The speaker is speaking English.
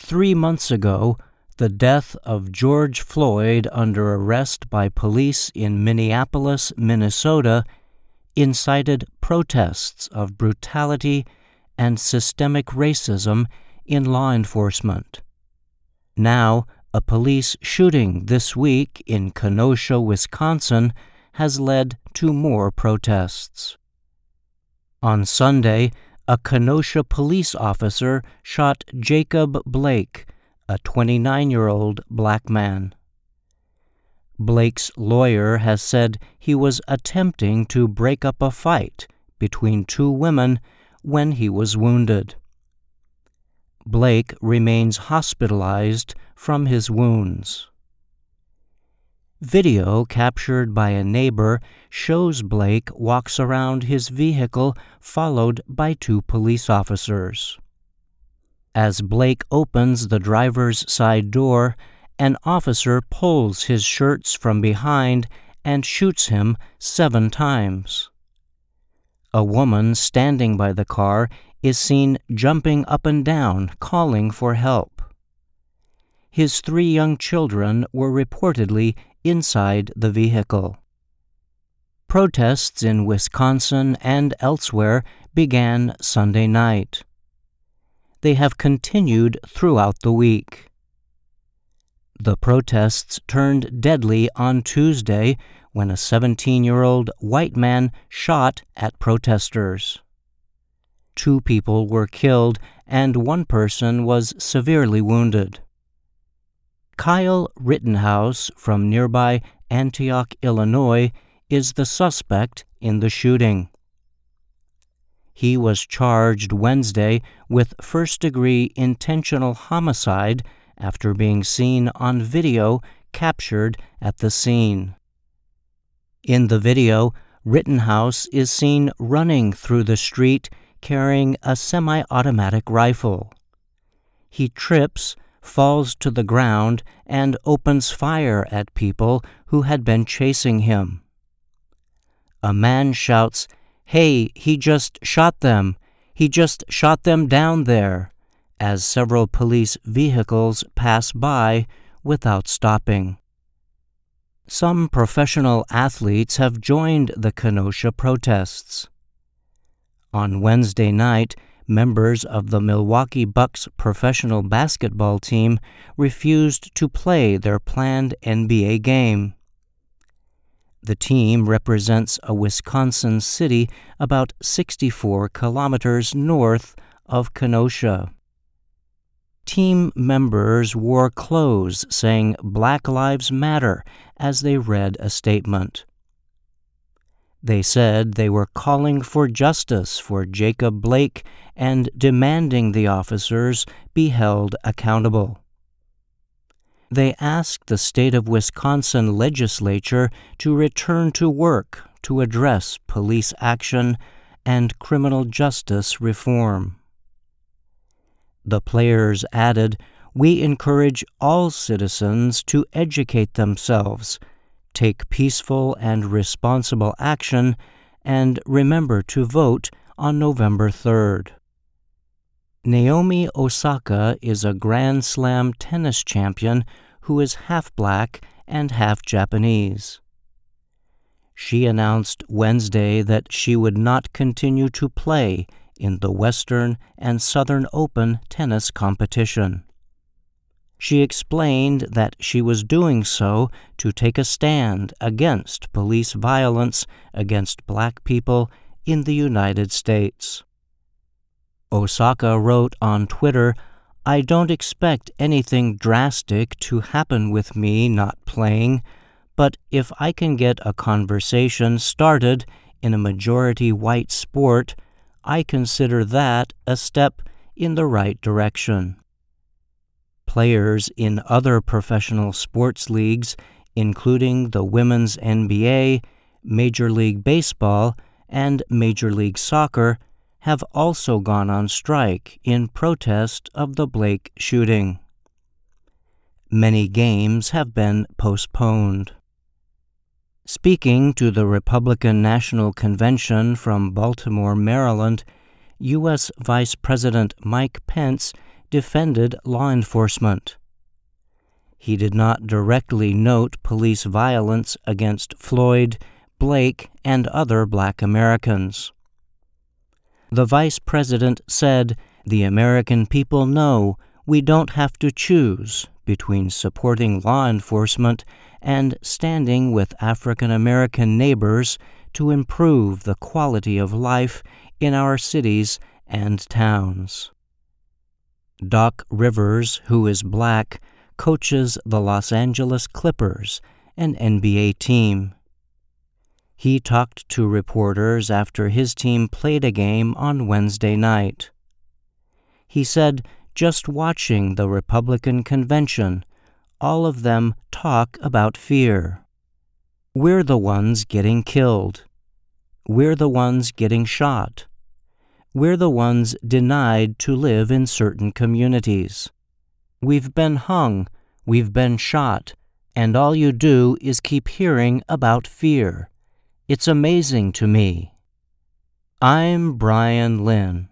3 months ago, the death of George Floyd under arrest by police in Minneapolis, Minnesota, incited protests of brutality and systemic racism in law enforcement. Now, a police shooting this week in Kenosha, Wisconsin, has led to more protests. On Sunday, a Kenosha police officer shot Jacob Blake, a 29-year-old black man. Blake's lawyer has said he was attempting to break up a fight between two women when he was wounded. Blake remains hospitalized from his wounds. Video captured by a neighbor shows Blake walks around his vehicle followed by two police officers. As Blake opens the driver's side door, an officer pulls his shirts from behind and shoots him 7 times. A woman standing by the car is seen jumping up and down, calling for help. His 3 young children were reportedly inside the vehicle. Protests in Wisconsin and elsewhere began Sunday night. They have continued throughout the week. The protests turned deadly on Tuesday when a 17-year-old white man shot at protesters. 2 people were killed and 1 person was severely wounded. Kyle Rittenhouse from nearby Antioch, Illinois, is the suspect in the shooting. He was charged Wednesday with first-degree intentional homicide after being seen on video captured at the scene. In the video, Rittenhouse is seen running through the street carrying a semi-automatic rifle. He trips, falls to the ground, and opens fire at people who had been chasing him. A man shouts, "Hey, he just shot them! He just shot them down there!" as several police vehicles pass by without stopping. Some professional athletes have joined the Kenosha protests. On Wednesday night, members of the Milwaukee Bucks professional basketball team refused to play their planned NBA game. The team represents a Wisconsin city about 64 kilometers north of Kenosha. Team members wore clothes saying Black Lives Matter as they read a statement. They said they were calling for justice for Jacob Blake and demanding the officers be held accountable. They asked the state of Wisconsin legislature to return to work to address police action and criminal justice reform. The players added, "We encourage all citizens to educate themselves, take peaceful and responsible action, and remember to vote on November 3rd. Naomi Osaka is a Grand Slam tennis champion who is half black and half Japanese. She announced Wednesday that she would not continue to play in the Western and Southern Open tennis competition. She explained that she was doing so to take a stand against police violence against black people in the United States. Osaka wrote on Twitter, "I don't expect anything drastic to happen with me not playing, but if I can get a conversation started in a majority white sport, I consider that a step in the right direction." Players in other professional sports leagues, including the Women's NBA, Major League Baseball, and Major League Soccer, have also gone on strike in protest of the Blake shooting. Many games have been postponed. Speaking to the Republican National Convention from Baltimore, Maryland, U.S. Vice President Mike Pence defended law enforcement. He did not directly note police violence against Floyd, Blake, and other Black Americans. The vice president said, "The American people know we don't have to choose between supporting law enforcement and standing with African American neighbors to improve the quality of life in our cities and towns." Doc Rivers, who is Black, coaches the Los Angeles Clippers, an NBA team. He talked to reporters after his team played a game on Wednesday night. He said, "Just watching the Republican convention, all of them talk about fear. We're the ones getting killed. We're the ones getting shot. We're the ones denied to live in certain communities. We've been hung, we've been shot, and all you do is keep hearing about fear. It's amazing to me." I'm Brian Lynn.